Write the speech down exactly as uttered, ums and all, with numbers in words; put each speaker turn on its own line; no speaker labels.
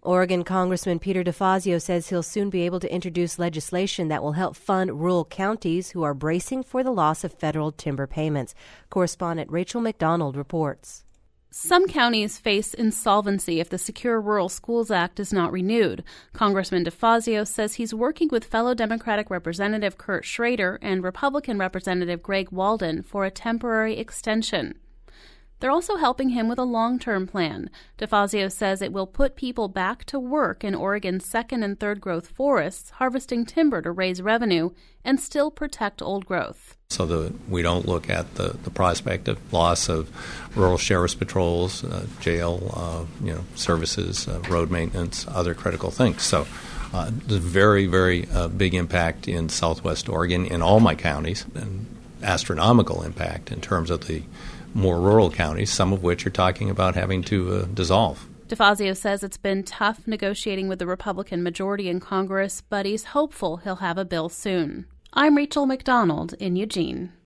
Oregon Congressman Peter DeFazio says he'll soon be able to introduce legislation that will help fund rural counties who are bracing for the loss of federal timber payments. Correspondent Rachel McDonald reports.
Some counties face insolvency if the Secure Rural Schools Act is not renewed. Congressman DeFazio says he's working with fellow Democratic Representative Kurt Schrader and Republican Representative Greg Walden for a temporary extension. They're also helping him with a long-term plan. DeFazio says it will put people back to work in Oregon's second and third growth forests, harvesting timber to raise revenue and still protect old growth.
So that we don't look at the, the prospect of loss of rural sheriff's patrols, uh, jail, uh, you know, services, uh, road maintenance, other critical things. So uh, there's a very, very uh, big impact in southwest Oregon in all my counties, and astronomical impact in terms of the more rural counties, some of which are talking about having to uh, dissolve.
DeFazio says it's been tough negotiating with the Republican majority in Congress, but he's hopeful he'll have a bill soon. I'm Rachel McDonald in Eugene.